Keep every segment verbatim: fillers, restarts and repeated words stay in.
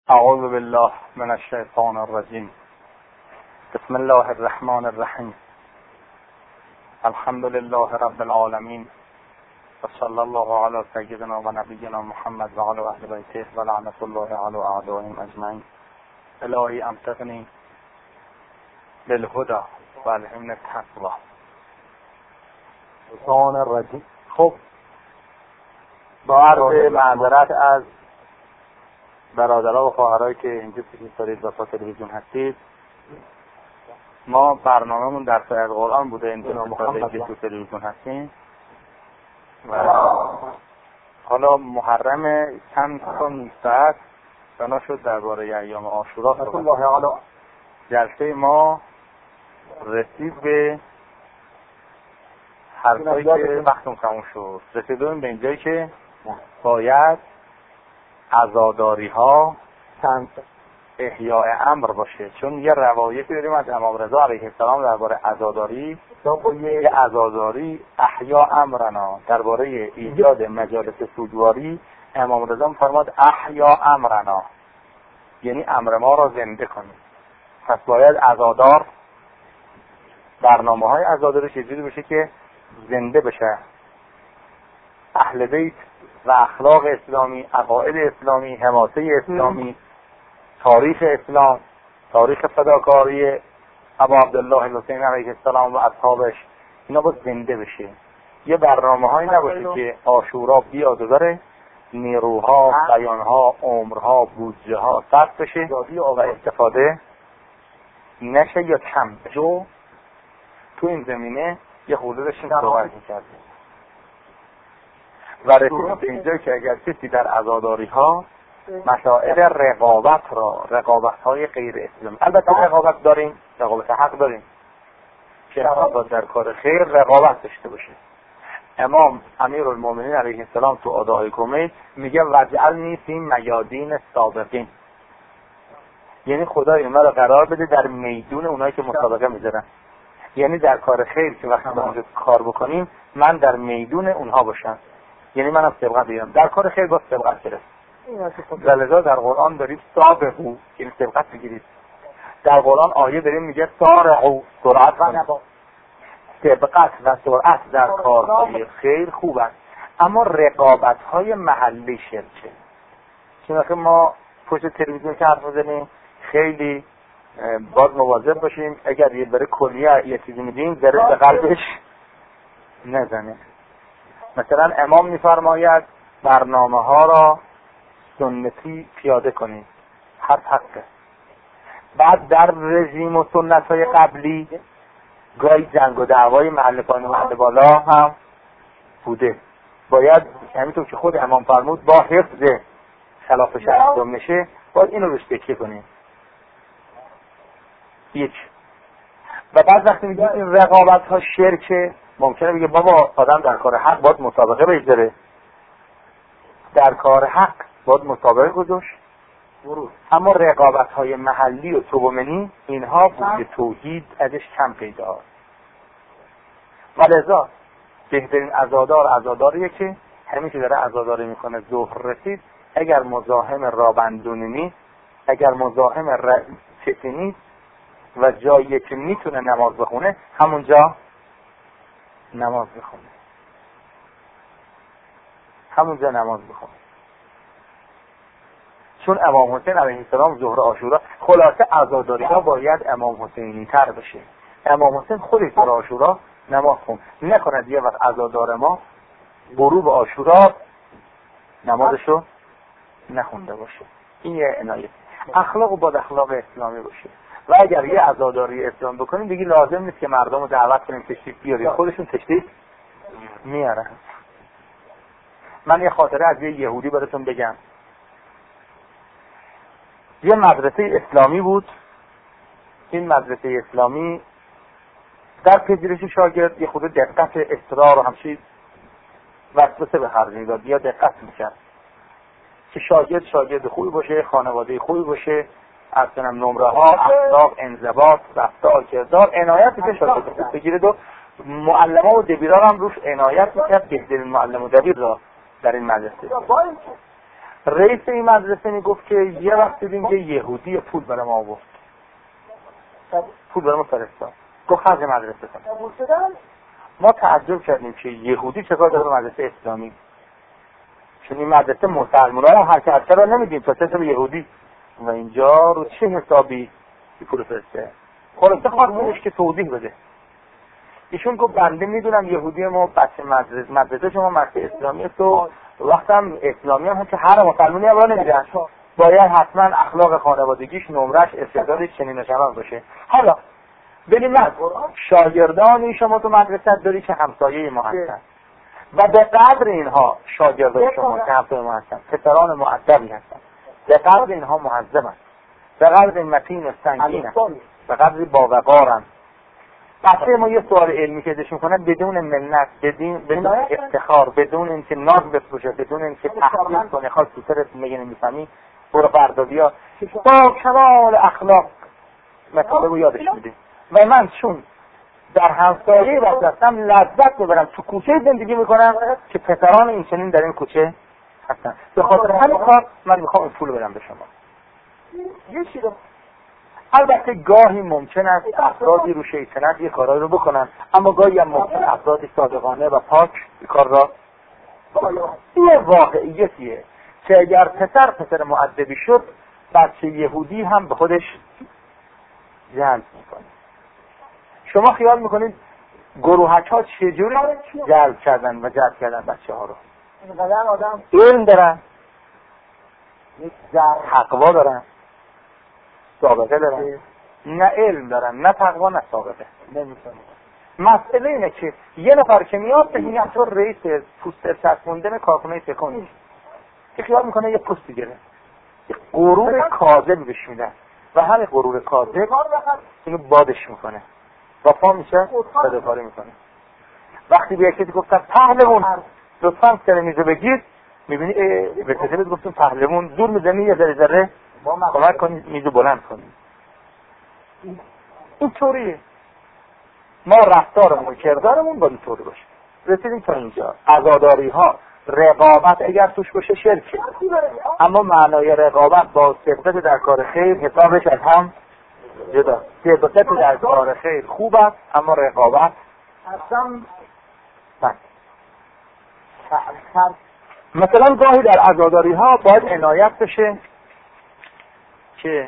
اعوذ بالله من الشیطان الرجیم. بسم الله الرحمن الرحیم. الحمد لله رب العالمین و صلی الله علی سیدنا و نبینا محمد و علی اهل بیته و لعنت الله علی اعدائهم اجمعین. الهی امسکنی بالهدى و الهمنا التقوی. شیطان الرجیم. خب با عرض معذرت از برادرها و خواهرایی که اینجا پیش دارید و با تلویزیون هستید، ما برنامه‌مون در سایه قرآن بوده اینجا محمد که تو تلویزیون هستیم و حالا محرم چند تا نیستت بنا شد درباره ایام عاشورا صحبت. جلسه ما رسید به حرفایی که وقتم تموم شد، رسیدیم به اینجایی که باید عزاداری ها احیاء امر باشه، چون یه روایتی داریم از امام رضا علیه السلام درباره عزاداری، یه عزاداری احیاء امرنا، درباره ایجاد مجالس سوگواری امام رضا فرمود احیاء امرنا، یعنی امر ما را زنده کنیم. پس باید عزادار برنامه های عزاداری چجوری بشه که زنده بشه. اهل بیت و اخلاق اسلامی، عقاید اسلامی، حماسه اسلامی، تاریخ اسلام، تاریخ فداکاری ابا عبدالله الحسین علیه السلام و اصحابش، اینا باید زنده بشه. یه برنامه هایی نباشه که عاشورا بیاد و بره، نیروها، بیانها، عمرها، بودجه ها صرف بشه و استفاده نشه یا کم بشه. تو این زمینه یه حضورشون صحبت می‌کردیم و رسید به اینجا که اگر کسی در عزاداری ها مسائل رقابت را، رقابت های غیر اسلامی، البته رقابت داریم، رقابت حق داریم که باید در کار خیر رقابت داشته باشه. امام امیرالمومنین علیه السلام تو آدای کمیت میگه وجعلنی فی میادین السابقین، یعنی خدای مرا قرار بده در میدون اونایی که مسابقه میذارن، یعنی در کار خیر که وقتی ما اونجا کار بکنیم من در میدون اونها باشم، یعنی منم سبقت بگیرم. در کار خیر با سبقت گرفت. لذا در قرآن دارید سابقو، یعنی سبقت بگیرید. در قرآن آیه داریم میگه سارعو، سرعت کنید. سبقت و سرعت در کارهای خیر خوب است، اما رقابت های محلی شرکه. چون که ما پشت تلویزیون که حرف میزنیم خیلی باید مواظب باشیم اگر یه بره کلیه یه چیزی میدیم ذره به قلبش نزنه. مثلا امام میفرماید برنامه ها را سنتی پیاده کنید، هر حقه. بعد در رژیم و سنت های قبلی گاهی جنگ و دعوای محل پایین و محل بالا هم بوده، باید همینطور که خود امام فرمود با حفظ خلاف شرع نشه باید اینو روش تکیه کنیم. یک. و بعد وقتی میگیم این رقابت ها شرکه، ممکنه بگه بابا آدم در کار حق باید مسابقه بگذاره، در کار حق باید مسابقه گذاشت، اما رقابت های محلی و توبومنی اینها بوی توحید ازش کم پیدا است. ولذا بهترین عزادار عزاداریه که همین که داره عزاداری میکنه ظهر رسید، اگر مزاحم رابندونی نیست، اگر مزاحم چتی نیست و جایی که میتونه نماز بخونه همونجا نماز بخونه همونجا نماز بخونه چون امام حسین علیه السلام ظهر عاشورا، خلاصه عزاداری ها باید امام حسینی تر بشه. امام حسین خودش ظهر عاشورا نماز خون، نکند یه وقت عزادار ما غروب عاشورا نمازشو نخونده باشه. این یه عنایت. اخلاق با اخلاق اسلامی باشه. و اگر یه عزاداری اسلام بکنیم دیگه لازم نیست که مردم رو دعوت کنیم تشریف بیاریم، خودشون تشریف میارن. من یه خاطره از یه یهودی براتون بگم. یه مدرسه اسلامی بود، این مدرسه اسلامی در پذیرش شاگرد یه خود دقت اصرار و همچین وسوسه به خرج میداد، یا دقت میکرد که شاگرد شاگرد خوبی باشه، خانواده خوبی باشه، از کنم نمره ها، اخلاق، انضباط، رفتار، کردار، عنایت میشه شاگرد بگیره. دو معلم و دبیران هم روش عنایت میکرد، بهترین معلم و دبیر را در این مدرسه. رئیس این مدرسه میگفت که یه وقت دیدیم که یهودی پول برای ما آورد، پول برای ما فرستاد، گفت خرج مدرسه کن. ما تعجب کردیم که یهودی چه کار داره به مدرسه اسلامی، چون این مدرسه مسلمان‌ها رو حرکت چرا نمیدیم تا چه به یهودی و اینجا رو چه حسابی پول فرسته. خلاصه خواستش که توضیح بده. ایشون گفت بنده میدونم یهودی ما بچه مدرسه مدرسه شما مدرسه اسلامی است و وقتم اسلامی هم که هر مسلمانی هم را نمیدن، باید حتما اخلاق خانوادگیش، نمرش، استعدادش چنین و چنان باشه. حالا ببین من شاگردانی شما تو مدرسه داری که همسایه ما هستن و به قدر اینها شاگردان شما که همسایه ما هستن پسران مؤدبی هستن، به قدر اینها مهذبن، به قدر متین و سنگین هستن، به قدر باوقارن. بچه ما یه سوال علمی که ازش میکنن بدون منت، بدون بدون افتخار، بدون اینکه ناز بفروشه، بدون اینکه تحقیق کنه، خاص تو سرت میگه نمیفهمی برو بردابیا، با کمال اخلاق مطالب رو یادش میده. و من چون در همسایه واسطم لذت ببرم، تو کوچه زندگی میکنم که پسران این چنین در این کوچه هستن، به خاطر همین کار من میخوام این پول بدم به شما. یه چیز البته گاهی ممکن است افرادی رو شیطنت یه کارایی رو بکنن، اما گاهی هم ممکن افرادی صادقانه و پاک این کار را بکنن. این واقعیتیه که اگر پسر پسر مؤدبی شد، بچه یهودی هم به خودش جلب میکنه. شما خیال میکنید گروهک ها چجوری جلب کردن و جلب کردن بچه ها رو؟ اینقدر آدم علم دارن، تقوا دارن، سابقه دارن، نه علم دارن، نه تقوا، نه سابقه. نمیتونه. مسئله اینه که یه نفر که میاد به این اصلا رئیس پوست چسبوندن کارخونه تکون که خیال میکنه یه پستی گره، یه غرور کاذب بهش میدن و همین غرور کاذب اینو بادش میکنه و پا میشه صدقاری میکنه. وقتی به یکی گفتن پهلوان لطفاً سر میزو بگیر، میبینی به کتابت گفتیم پهلوان دور میزنی یه ذره ذره کمک کنی میزو بلند کنی. این طوریه. ما رفتارمون و کردارمون باید طوری باشه. رسیدیم تا اینجا. عزاداری ها، رقابت اگر توش باشه شرکه، اما معنای رقابت با سبقت در کار خیر حسابش از هم جدا. سبقت در کار خیر خوب است، اما رقابت اصلا بد. مثلا گاهی در عزاداری ها باید عنایت بشه که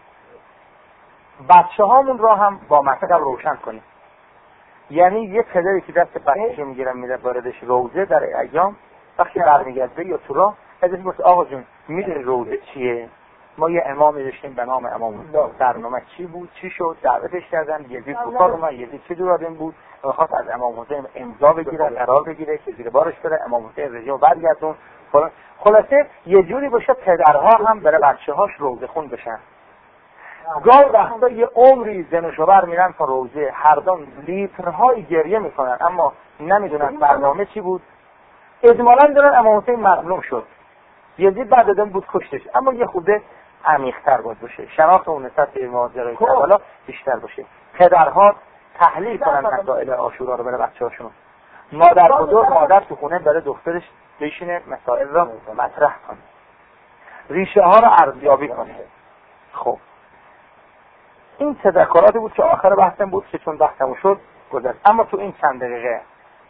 بچه هامون را هم با مطلب روشن کنیم. یعنی یه پدری که دست بچه‌شو میگیرن میره واردش روزه در ایام، وقتی برمیگرده یا تو راه ازش میگه آقا جون میدونی روزه چیه؟ ما یه امامی داشتیم به نام امام الله، برنامه چی بود؟ چی شد؟ دعوتش کردن، یزید کوکار اومد، یزید چه جور آدم بود؟ میخواست از امام حسین امضا بگیره، قرار بگیره که زیر بارش بره، امام حسین رژیم برگردون. خلاصه یه جوری باشه پدرها هم برای بچه‌هاش روزه خون بشن. گاه وقتا یه عمری زن و شوهر میرن تا روزه، هر دو لیترهای گریه میکنن اما نمیدونن برنامه چی بود. اجمالاً دارن امام حسین مظلوم شد، یزید بعد دادن بود کشتش، اما یه خوده عمیق‌تر باید باشه، شناخت اون نسبت به ماجرای کربلا بیشتر باشه. پدرها تحلیل کنن مسائل عاشورا رو برای بچه‌هاشون. مادر بزرگ مادر تو خونه برای دخترش بشینه مسائل رو مطرح کنه، ریشه ها رو ارزیابی کنه. خب این تذکراتی بود که آخر بحثم بود که چون بحثمون شد گذشت. اما تو این چند دقیقه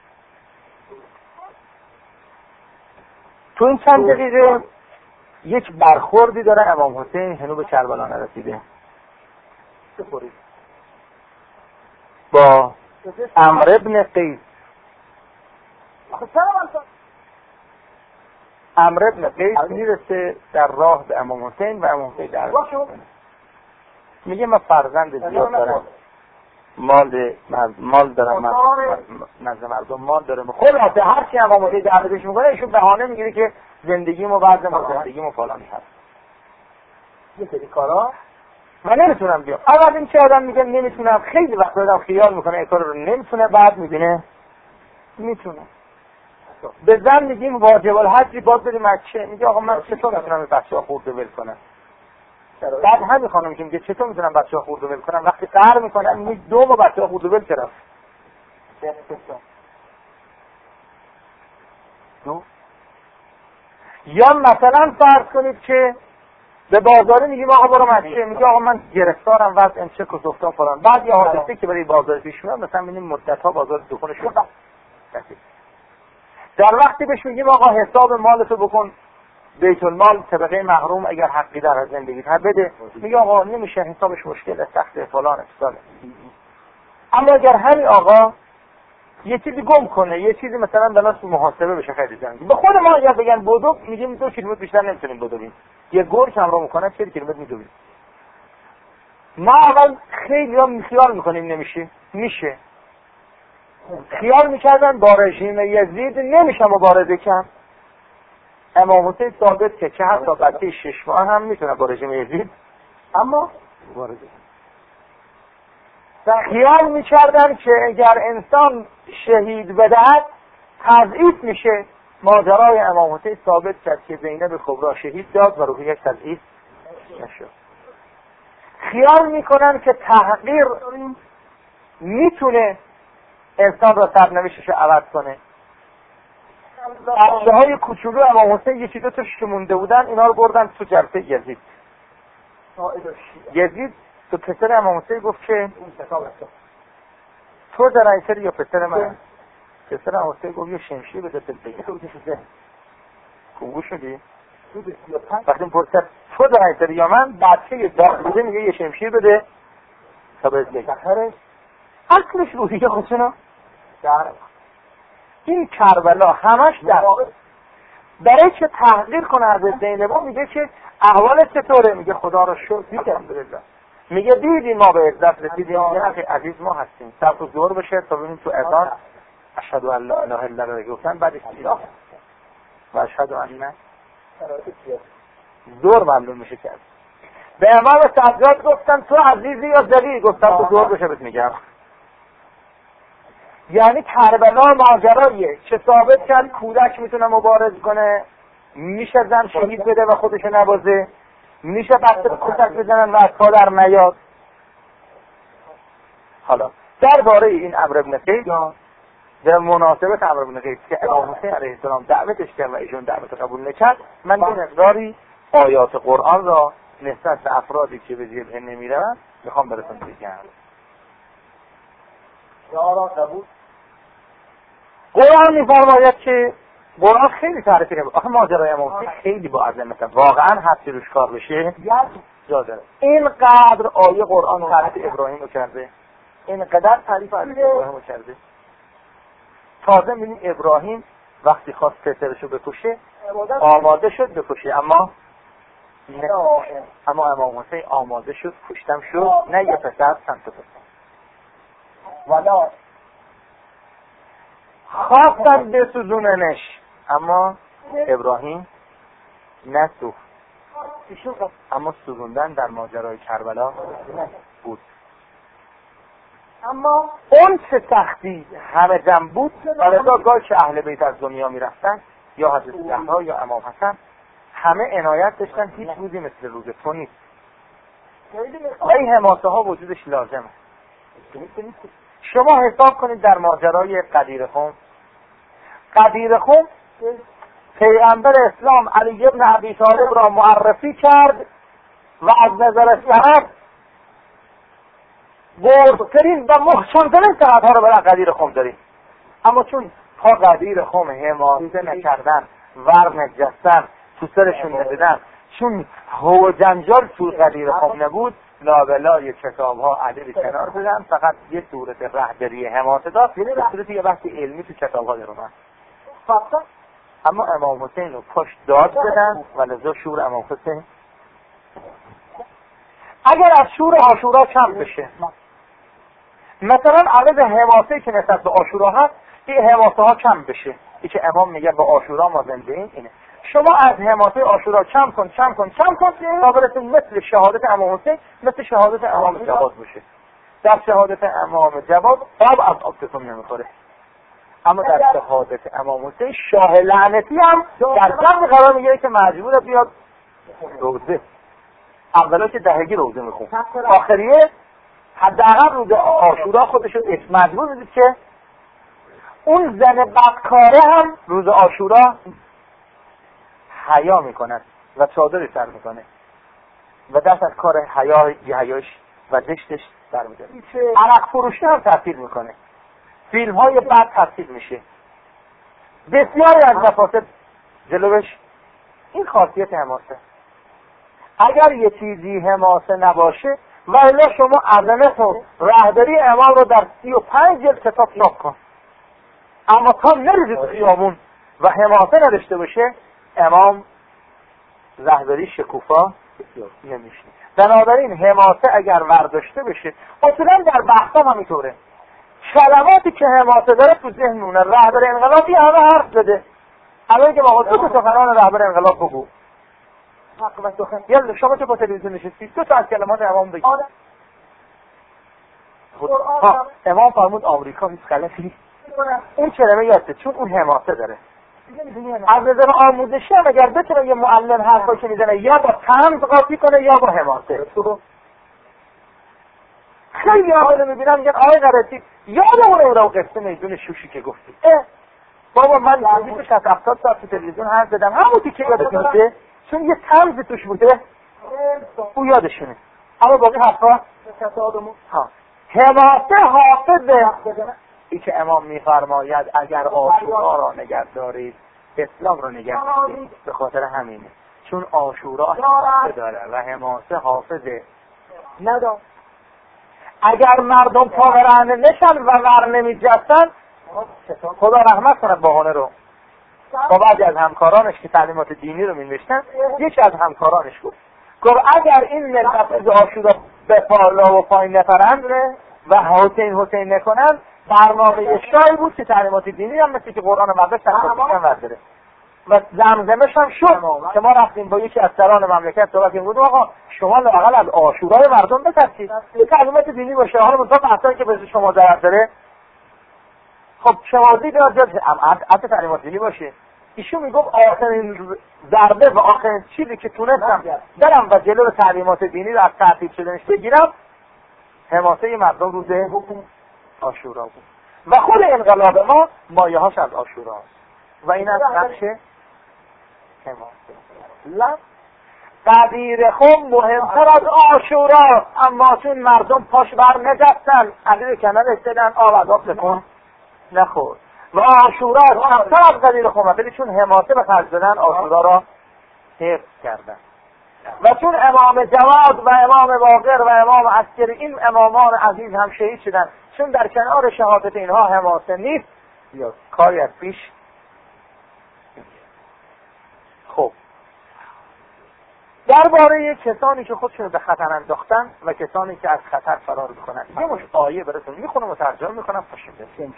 تو این چند دقیقه یک برخوردی داره امام حسین هنوز به کربلا نرسیده با عمرو ابن قیس. عمرو ابن قیس میرسه در راه به امام حسین و امام حسین در میگه من فرزند زیاد دارم، مال مال دارم، نزد مردم مال دارم. خلاصه هر چی امام حسین دعوتش میکنه ایشون بهانه میگیره که زندگیمو بعد ما زندگیمو فلان هست. یه سری کارا من نمیتونم بیام. اول این چه آدم میگه نمیتونم، خیلی وقت آدم خیال میکنه این کارو رو نمیتونه، بعد میبینه میتونه. به زن میگیم واجب الحج باید بریم مکه، میگه آقا من چطور میتونم بچه‌ها خورده ول کنم؟ بعد همین خانم که میگه چطور میتونم بچه‌ها خورده ول کنم وقتی قهر میکنم میگه دو ما بچه‌ها خورده ول کردم. دو یا مثلا فرض کنید که به بازاری میگیم آقا برو مسجد، میگه آقا من گرفتارم وضع چه کسوفتان فلان. بعد یه حادثه که برای بازار پیش میاد، مثلا میبینیم مدت‌ها بازار دکون شد. در وقتی بهش میگیم آقا حساب مالتو بکن بیت المال طبقه محروم اگر حقی در زندگی هر بده، میگه آقا نمیشه، حسابش مشکله، سخته فلان اصلا. اما اگر همین آقا یه چیزی گم کنه، یه چیزی مثلا بناس محاسبه بشه خیلی جنگی، به خود ما اگر بگن بدو، میگیم دو کیلومتر بیشتر نمیتونیم بدویم. یه گرگ هم رو میکنه چهل کیلومتر میدویم. ما اول خیلی هم خیال میکنیم نمیشه، میشه. خیال میکردن با رژیم یزید نمیشه مبارزه کرد. امام حسین ثابت که چه حتی بچه شش ماه هم میتونه با رژیم یزید، اما مبارزه خیال میکردن که اگر انسان شهید بدهد تضعیف میشه. ماجرای امام حسین ثابت کرد که زینب کبری شهید داد و روحیش تضعیف نشد. خیال میکنن که تحقیر میتونه انسان را سرنوشتش عوض کنه. بچه های کوچولو امام حسین یکی دو تاش که مونده بودن، اینا رو بردن تو جلسه یزید. یزید تو پسر امام حسین گفت که تو در اینتر یا پسر من؟ پسر امام حسین گفت یه شمشیر بده دل بگه. خوبو شدی؟ وقتی پرسد تو در اینتر یا من، بچه داغ بوده میگه یه شمشیر بده تا بهت بگه. اصلش روحیه خودشونو در این کربلا همش در برای که تحقیر کنه از زینب، میگه که احوال چطوره؟ میگه خدا را شکر الحمدلله. میگه دیدی ما به عزت رسیدیم. میگه اخی عزیز ما هستیم. صرف زور بشه تا ببینیم تو اذان اشهد ان لا اله الا الله گفتن، بعد استیلا و اشهد ان زور معلوم میشه کرد. به امام سجاد گفتن تو عزیزی یا ذلیل؟ گفتن تو زور بشه بهت میگم. یعنی کربلا ماجراییه که ثابت کرد کودک میتونه مبارز کنه، میشه زن شهید بده و خودش نبازه، میشه بچه کودک بزنن و از پا در نیاد. حالا درباره این عمرو بن قیس در مناسبت عمرو بن قیس که امام حسین علیه السلام دعوتش کرد و ایشون دعوت قبول نکرد، من این مقداری آیات قرآن را نسبت به افرادی که به جبهه نمیرن میخوام براتون بگم. قرآن میفرماید که قرآن خیلی تعریفی نمید. آخه ماجرای امام حسین خیلی با عظمت، واقعا حتی روش کار بشه جا داره. اینقدر آیه قرآن تعریف ابراهیم رو کرده، اینقدر تعریف از ابراهیم رو کرده. تازه می‌بینیم ابراهیم وقتی خواست پسرشو بکشه آماده شد بکشه، اما نه. اما امام حسین آماده شد، کشتم شد، نه یه پسر چند تا پسر. ولا خواستن بسوزوننش، اما ابراهیم نسوخت. اما سوزوندن در ماجرای کربلا بود. اما اون چه سختی همه جمع بود، آرزا گاه که اهل بیت از دنیا می رفتن، یا حضرت زهرا یا امام حسن، همه عنایت داشتن هیچ روزی مثل روز تو نیست. این حماسه ها وجودش لازمه. شما حساب کنید در ماجرای قدیر خم، قدیر خم پیغمبر اسلام علی ابن ابی طالب را معرفی کرد و از نظر شرف بردترین و محکمترین سندها رو برای قدیر خم داریم. اما چون تا قدیر خم حمایت نکردن، ور نجستن، تو سرشون ندادن، چون هو جنجال تو قدیر خم نبود، لابلای کتاب ها عددی کنار بودن، فقط یه صورت رهبری حماسه داد، یعنی به صورت یه بحث علمی تو کتاب ها در اومد. اما امام حسین رو پشت داد بدن و لذا شور امام حسین اگر از شور عاشورا کم بشه، مثلا عدد حماسه که نسبت به عاشورا هست، این حماسه ها کم بشه، این که امام میگه با عاشورا ما زنده این اینه. شما از حماسه عاشورا کم کن کم کن کم کن تا برسه مثل شهادت امام حسین، مثل شهادت امام جواد بشه. در شهادت امام جواد آب از آبتون نمیخوره، اما در شهادت امام حسین شاه لعنتی هم در جمع قرار میگیره که مجبور بیاد روزه. اولا که دهگی روزه میخون، آخریه حداقل روز عاشورا خودشون مجبور میدید که اون زن بدکاره هم روز عاشورا حیا میکند و چادری سر میکنه و دست از کار حیا حیاش و زشتش برمیداره. عرق فروشی هم تاثیر میکنه، فیلم های بد تاثیر میشه، بسیاری از مفاسد جلوش. این خاصیت حماسه. اگر یه چیزی حماسه نباشه و الا شما عظمت و رهبری امام رو در سی و پنج جلد کتاب چاپ کن، اما تا نریزید خیابون و حماسه نداشته باشه، امام رهبری شکوفا نمیشه. بنابراین حماسه اگر ورداشته بشه، اصولا در بحثا همینطوره، کلماتی که حماسه داره تو ذهن مونه. رهبر انقلابی همه حرف زده، الان که با دو تا سخنان رهبر انقلاب بگو، یلا شما چه با تلویزیون نشستی دو تا از کلمات امام بگی. ها امام فرمود آمریکا هیچ غلطی نیست، اون کلمه یاده چون اون حماسه داره. از نظر آموزشی هم اگر بتونه یه معلم حرفا که میزنه یا با طنز قاطی کنه یا با حماسه. خیلی آقایون میبینم میگن آقای قرطی یادمونه اون رو قصه میدون شوشی که گفتی. اه بابا من بیست تا هفتاد ساعت تو تلویزیون حرف زدم، همون تیکه یادت میاد چون یه طنز توش بوده او یادشونه، اما باقی حرفا ها. حماسه حافظه. این که امام میفرماید اگر عاشورا را نگه دارید اسلام را نگه دارید، به خاطر همینه، چون عاشورا حافظه داره و حماسه حافظه نداره. اگر مردم پا برهنه نشن و ور نمیجستن، خدا رحمت کنه بهانه رو با بعضی از همکارانش که تعلیمات دینی رو می‌نوشتن، یکی از همکارانش گفت گفت اگر این ملت از عاشورا به بالا و پایین نپرند و حسین حسین نکنن، برنامه اشتایی بود که تعلیمات دینی هم مثل که قرآن مقدس تنظیم ورداره و زمزمش هم شد که ما رفتیم با یکی از سران مملکت صحبت کردیم، گفتم آقا شما لااقل از عاشورای مردم بترسید، تعلیمات دینی باشه، حالا مثلا اصلا که به شما ضرر داره. خب شمازی بیاد جد حتی تعلیمات دینی باشه. ایشون میگفت آخرین ضربه و آخرین چیزی که تونستم برم و جلو تعلیمات دینی رو از تعطیل شدنش بگیرم، حماسه مردم روز عاشورا بود و خود انقلاب ما مایه هاش از عاشورا است و این از نقش حماسه. لا قدیر خم مهمتر از عاشورا، اما چون مردم پاش بر نجستن علیه کنن استدن آب بکن نخورد و عاشورا کمتر از قدیر خم، ولی چون حماسه به خرج دادن عاشورا را حفظ کردن. و چون امام جواد و امام باقر و امام عسکری این امامان عزیز هم شهید شدن، چون در کنار شهادت اینها حماسه نیست یا کاری از پیش. خب درباره کسانی که خودشون به خطر انداختن و کسانی که از خطر فرار میکنن یه مش آیه براتون میخونم و ترجمه میکنم پاشیم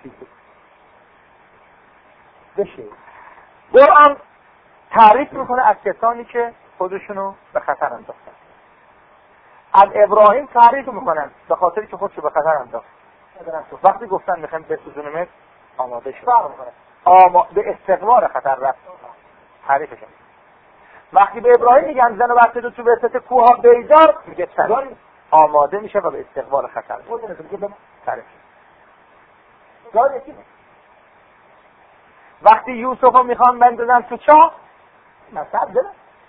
بشه. قرآن تعریف میکنه از کسانی که خودشونو به خطر انداختن. از ابراهیم تعریف میکنن به خاطری که خودشو به خطر انداخت. وقتی گفتن میخوایم بسوزونیمت آماده شد، آما... به استقبال خطر رفت تعریفش. وقتی به ابراهیم میگن زن و بچه دو تو وسط کوه ها بیدار، میگه چند آماده میشه و به استقبال خطر تعریف. وقتی یوسف رو میخوان بندازن تو چاه، مثلا داره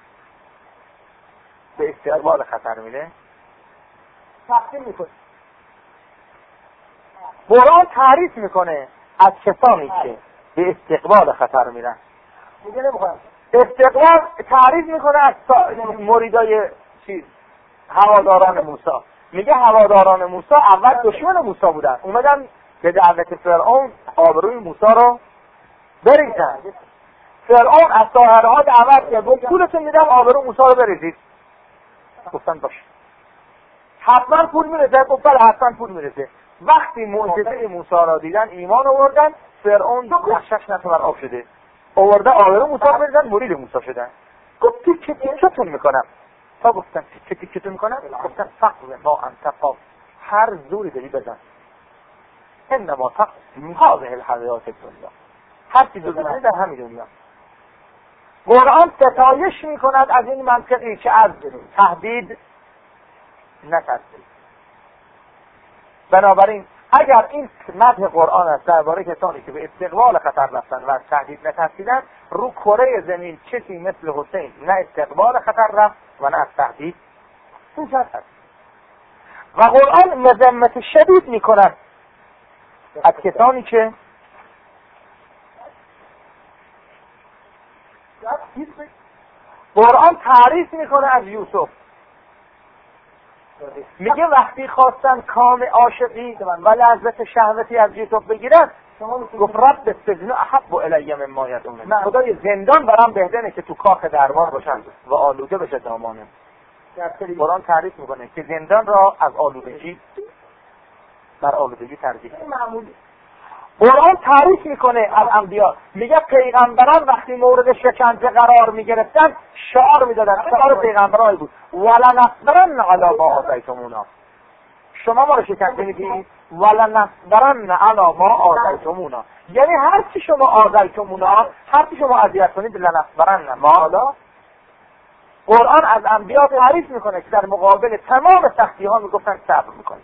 به استقبال خطر میره تقسیم میکنه. قرآن تعریف میکنه از کسانی که به استقبال خطر میرن. میگه نمیخوام استقبال تعریف میکنه از مریدای چیز هواداران موسی. میگه هواداران موسی اول دشمن موسی بودن، اومدن به دعوت فرعون آبروی موسی رو بریزن. فرعون از ساحرها دعوت کرد، گفت پولتون میدم آبرو موسی رو بریزید. گفتن باشه حتما پول میرسه. گفت بله حتما پول میرسه. وقتی معجزه موسی را دیدن ایمان آوردن. فرعون نقشش نتوان آب شده، آورده آبرو موسی رو بریزن، مرید موسی شدن. گفت تیکه تیکتون میکنم. تا گفتن تیکه تیکتون میکنم، گفتن فقط ما انتقام، هر زوری داری بزن، انما فقط هذه الحیات الدنیا، هر چیز رو بزنی در همین دنیا. قرآن ستایش میکند از این منطقی که از تهدید نترسید. بنابراین اگر این متن قرآن است درباره کسانی که به استقبال خطر رفتن و از تهدید نترسیدن، رو کره زمین کسی مثل حسین نه استقبال خطر رفت و نه از تهدید نترسید. و قرآن مذمت شدید میکند از کسانی که قرآن تعریف میکنه از یوسف، میگه وقتی خواستن کام عاشقی و لذت شهوتی از یوسف بگیرن، گفت رب السجن احب الی مما یدعون، خدای زندان برام بهتره که تو کاخ درمان باشن و آلوده بشه دامانم. قرآن تعریف میکنه که زندان را از آلودگی بر آلودگی ترجیح. قرآن تعریف میکنه از انبیا، میگه پیغمبران وقتی مورد شکنجه قرار میگرفتن شعار میدادن، شعار پیغمبران بود ولنصبرن علی ما آذیتمونا، شما ما رو شکنجه میدید ولنصبرن علی ما آذیتمونا، یعنی هر چی شما آذیتمونا، هر چی شما اذیت کنید لنصبرن ما علی. قرآن از انبیا تعریف میکنه که در مقابل تمام سختی ها میگفتن صبر میکنید.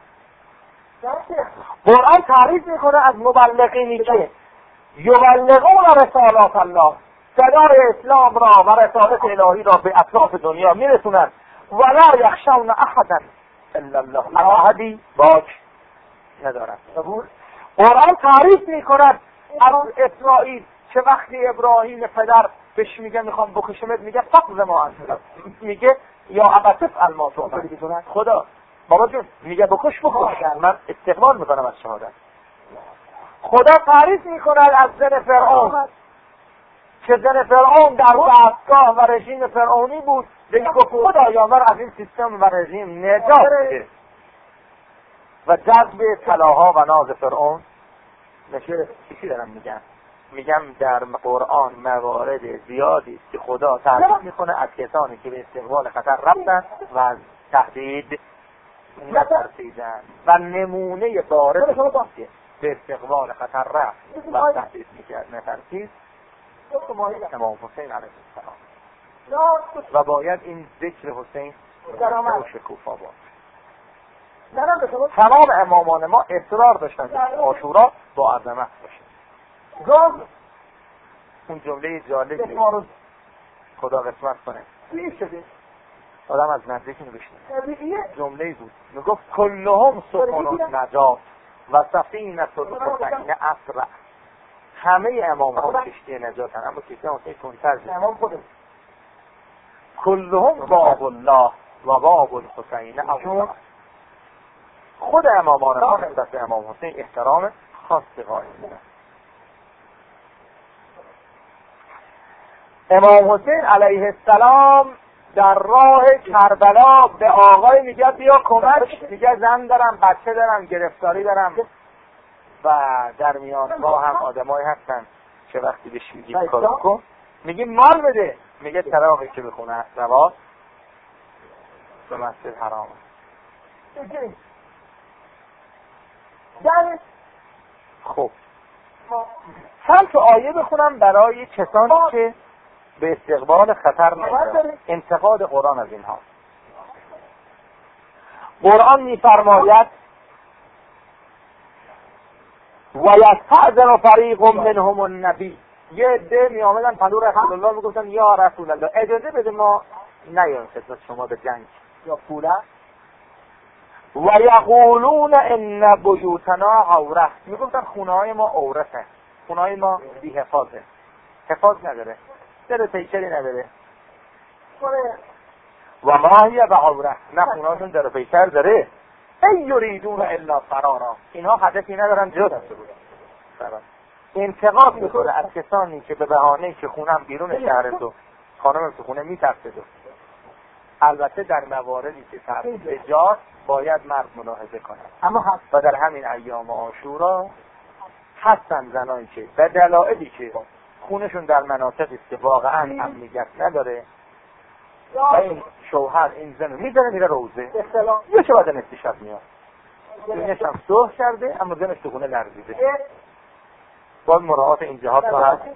قرآن تعریف میکنه از مبلغینی که یبلغون رسالات الله، صدای اسلام را و رسالت الهی را به اطراف دنیا میرسونند، ولا یخشون احدا الا الله، احدی باک ندارد. قرآن تعریف میکند از اسرائیل که وقتی ابراهیم پدر بهش میگه میخوام بکشمت، میگه فقط ما انت، میگه یا ابتف الماتو، خدا بابا جون میگه بکش بکش، من استقبال میکنم از شهادت. خدا تعریف میکند از زن فرعون که زن فرعون در دستگاه و رژیم فرعونی بود، دیگه گفت خدایا من از این سیستم و رژیم نجات بده و جذب طلاها و ناز فرعون نشه. چی دارم میگم؟ میگم در قرآن موارد زیادی است که خدا تعریف میکنه از کسانی که به استقبال خطر رفتن و از تهدید نترسیدن و نمونه بارز که به استقبال خطر رفت و تهدید میکرد نترسید امام حسین علیه السلام. و باید این ذکر حسین رو شکوفا باد. تمام امامان ما اصرار داشتن عاشورا با عظمت باشه. اون جمله جالبی خدا قسمت کنه آدم از نزدیک می‌بینه، جمله‌ای بود میگفت کلهم سفن نجات و سفینه الحسین اسرع، همه امامان کشتی نجاتن اما کشتی حسین تندتر امام خودش. کلهم باب الله و باب الحسین اول، خود امامان ما نسبت به امام حسین احترام خاصی قائل بودن. امام حسین علیه السلام در راه کربلا به آقای میگه بیا کمک، میگه زن دارم، بچه دارم، گرفتاری دارم و در میان ما هم آدمایی هستن که وقتی بهش میگی کار کن میگه مال بده، میگه چراغی که بخونه روا به مسجد حرام. خب چند تا آیه بخونم برای کسانی که به استقبال خطر نمی‌رن. انتقاد قرآن از اینها. قرآن می‌فرماید و یستأذن فریق منهم النبی، یه عده میآمدن پلو رسول الله میگفتن یا رسول الله اجازه بده ما نیایم خدمت شما به جنگ یا پوله، و یقولون ان بیوتنا عوره، میگفتن خونه های ما عورته، خونه های ما بی حفاظه، حفاظ نداره، در پیچری نداره، و ما هی به عوره، نه خونه هاشون در پیچر داره، ای یریدون الا فرارا، اینها هدفی ندارن جز فرار. انتقاد میکنه از کسانی که به بهانه که خونم بیرون شهر تو، خانم تو خونه میترسه دو. البته در مواردی که ترسه جاست باید مرد ملاحظه کنه، اما هست و در همین ایام عاشورا هستن زنانی که به دلایلی که خونشون در مناطقی که واقعا امنیت نداره و این شوهر این زن رو میزنه میره روزه یه چه بعد نصف شب میاد اینش هم صلح کرده اما زنش تو خونه لرزیده، باید مراعات این جهات رو هست.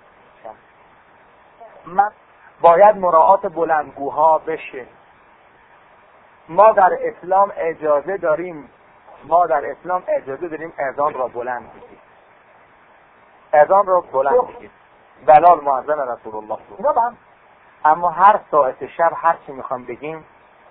من باید مراعات بلندگوها بشه. ما در اسلام اجازه داریم ما در اسلام اجازه داریم اذان را بلند بگیم، اذان را بلند بگیم. بلال مؤذن رسول الله بود. اما هر ساعت شب هر چی میخوام بگیم،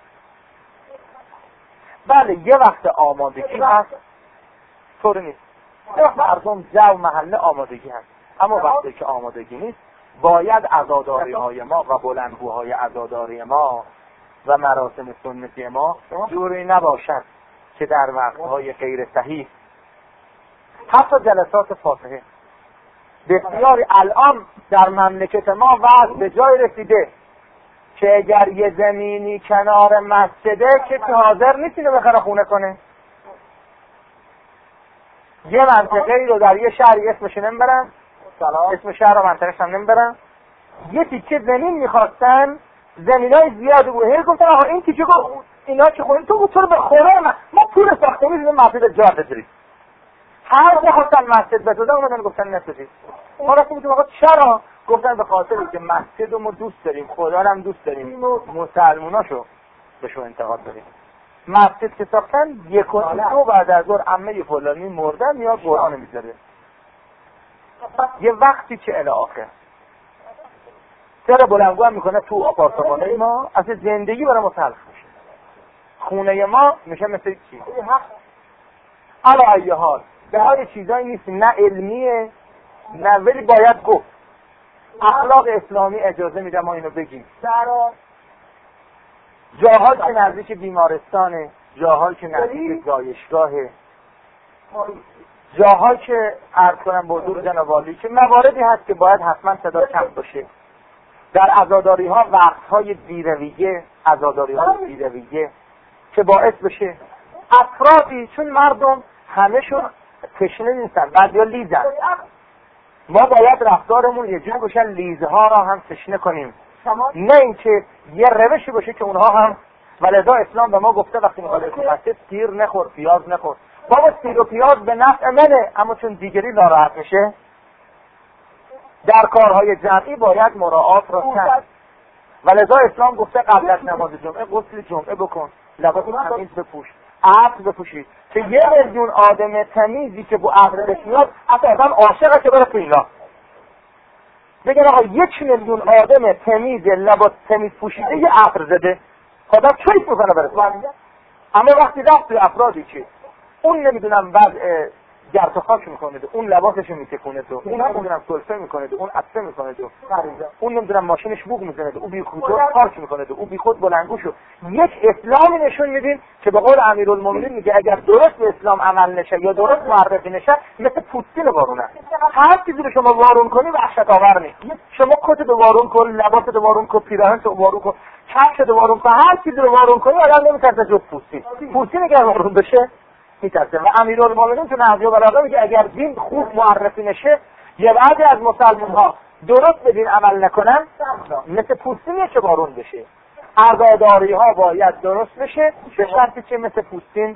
بله یه وقت آمادگی هست، طور نیست، یه وقت مردم جو محله آمادگی هست، اما وقتی که آمادگی نیست باید عزاداری های ما و بلندگوهای عزاداری ما و مراسم سنتی ما جوری نباشد که در وقتهای غیر صحیح، حتی جلسات فاتحه بسیاری الان در مملکت ما وضع به جای رسیده که اگر یه زمینی کنار مسجده که حاضر نیست اینو بخره خونه کنه. یه منطقه ای رو در یه شهری اسمش نمیبرن، اسم شهر و منطقهش هم نمیبرن، یه تیکه زمین میخواستن، زمینای زیاده بود، هی گفتن آقا این تیکه گفت اینا چه خونین تو بود، تو رو به خونه من ما پول ساخته میزنیم مسجد جا بذارید. هر جا خواستن مسجد بسازن اومدن گفتن نسازید. ما رفتیم گفتیم آقا چرا؟ گفتن به خاطر که مسجد رو ما دوست داریم، خدا رو هم دوست داریم، مسلموناشو بهشون انتقاد داریم. مسجد که ساختن یک و دو بعد از ظهر عمه فلانی مردن یا قرآن میذاره. یه وقتی که الی آخر سر بلندگو هم میکنه تو آپارتمانه ما، اصلا زندگی برای ما تلخ میشه. خونه ما میشه مثل چی؟ علا ای حال به های چیزایی نیست، نه علمیه نه، ولی باید گفت اخلاق اسلامی اجازه میده ما اینو بگیم. جاهایی که نزدیک بیمارستانه، جاهایی که نزدیک زایشگاهه، جاهایی که عرض کنم به حضور جناب والی که مواردی هست که باید حتما صدا کم باشه. در عزاداری ها وقت های بیرویه، عزاداری های بیرویه که باعث بشه افرادی، چون مردم همهشون تشنه نیستن، بعضیا لیزن، ما باید رفتارمون یه جوری باشن لیزها را هم تشنه کنیم، نه اینکه یه روشی باشه که اونها هم. ولذا اسلام به ما گفته وقتی میخواد مسجد سیر نخور، پیاز نخور. بابا سیر و پیاز به نفع منه، اما چون دیگری ناراحت میشه در کارهای جمعی باید مراعات را کرد. ولذا اسلام گفته قبل از نماز جمعه غسل جمعه بکن، لباس تمیز بپوش، عطر بپوشید، که یه میلیون آدم تمیزی که با عطر بشمیاد اصلا عاشقه که بره تو اینا بگن آقا یک میلیون آدم تمیز لباس تمیز پوشیده یه عطر زده، خدا کیف میکنه بره. اما وقتی رفت توی افرادی که اون نمیدونم وضع گرد و خاک میکنه، اون لباسشو میتکونه، تو اون نمیدونم سلفه میکنه، اون عطسه میکنه، تو اون نمیدونم ماشینش بوق میزنه، اون بی خود پارک میکنه، اون بی خود بلندگوشو. یک اسلامی نشون میدیم که به قول امیرالمومنین میگه اگر درست به اسلام عمل نشه یا درست معرفی نشه مثل پوستین وارونه. هر چیزی رو شما وارون کنی وحشت آور نیست. شما کت رو وارون کن، لباس رو وارون کن، پیراهن رو وارون کن، کفش رو وارون کن، هر چیزی رو وارون کنی آدم نمیترسه جز پوستین. پوستین اگر وارون بشه میترسه. و امیرالمومنین تو نهج البلاغه میگه اگر دین خوب معرفی نشه یه بعضی از مسلمان ها درست به دین عمل نکنن مثل پوستینیه که بارون بشه. عزاداری ها باید درست بشه به شرطی که مثل پوستین.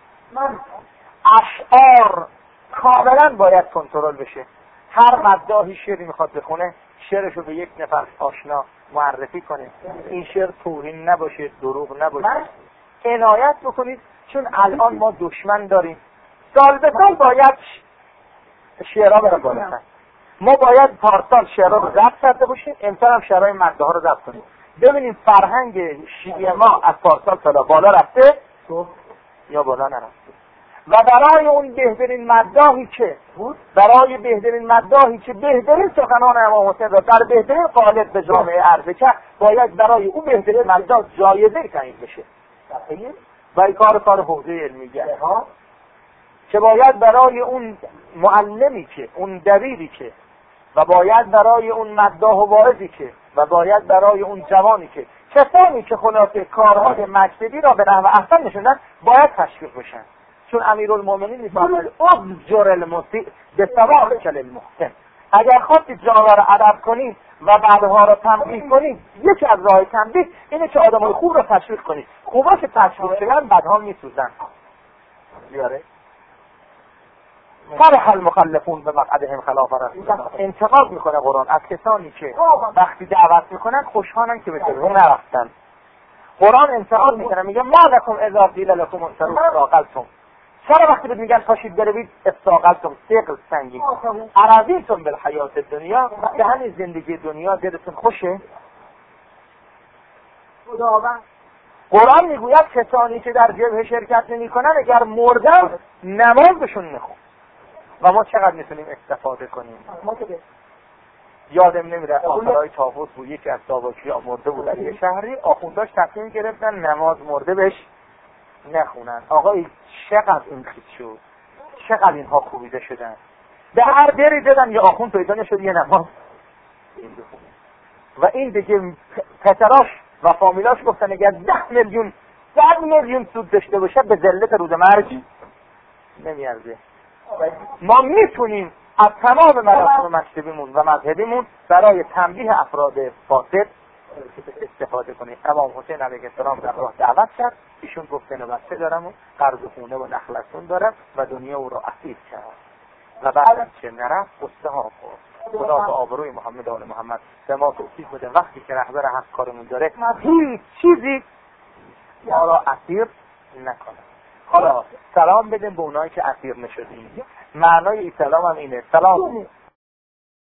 اشعار کاملا باید کنترل بشه. هر مداحی شعری میخواد بخونه شعرشو به یک نفر آشنا معرفی کنه، این شعر توهین نباشه، دروغ نباشه، عنایت بکنید. چون الان ما دشمن داریم، سال به سال باید شعرها بره بالاتر. ما باید پارسال شعرها رو ضبط کرده باشیم، امسال هم شعرهای مداح رو ضبط کنیم. ببینیم فرهنگ شیعه ما از پارسال سالا بالا رفته یا بالا نرفته. و برای اون بهترین مداحی که برای بهترین مداحی که بهترین سخنان امام حسین را در بهترین قالب به جامعه عرضه کرد، باید برای اون بهترین مداح جایزه تعیین بشه. و این کار کار حوزه علمیه ها که باید برای اون معلمی که، اون دبیری که، و باید برای اون مداح و واعظی که، و باید برای اون جوانی که، کسانی که خلاصه کارهای مکتبی را به نحو احسن نشوندن باید تشویق بشن. چون امیرالمومنین میفرماید اضجر المسیء بثواب المحسن. اگر خواستید جامعه را ادب کنید و بعدها را تنبیه کنید، یکی از راه تنبیه اینه که آدمای خوب را تشویق کنید. خوبا که تشویق شدن بدها میسوزن. بیاره فرح المخلفون به مقعدهم خلاف رسول الله. انتقاد میکنه قرآن از کسانی که وقتی دعوت میکنن خوشحالن که به طرف نرفتن. قرآن انتقاد میکنه، میگه ما لکم اذا قیل لکم انصروا استاقلتم. چرا وقتی بهت میگن پاشید بروید استاقلتون ثقل سنگین عرضیتون بالحیات دنیا، به همین زندگی دنیا دلتون خوشه؟ خداوند قرآن میگوید کسانی که در جبهه شرکت نمی کنن اگر مردن نمازشون میخون. و ما چقدر میتونیم استفاده کنیم؟ ما که یادم نمیره آخرای طاووس بود، یکی از تاباکی‌ها مرده بود در یه شهری، آخونداش تصمیم گرفتن نماز مرده بهش نخونن. آقای چقدر این خیلی شد، چقدر اینها خوبیده شدن. به هر دری دادن یه آخوند پیدا نشد یه نماز و این دیگه پسراش و فامیلاش گفتن اگر ده میلیون ده میلیون سود داشته باشه به ذلت روز مرگ نمیارزه. ما میتونیم از تمام مراسم مکتبیمون و مذهبیمون برای تنبیه افراد فاسد استفاده کنیم. امام حسین علیه السلام در راه دعوت کرد، ایشون گفتن و بچه دارم و قرض خونه و نخلتون دارم و دنیا او را اسیر کرد و بعد از چه نرفت قصه ها خورد. خدا به آبروی محمد آل محمد به ما توفیق بده وقتی که رهبر حق کارمون داره هیچ چیزی ما را اسیر نکنه. حالا سلام بدیم به اونایی که اسیر نشدیم. معنای این سلام هم اینه، سلام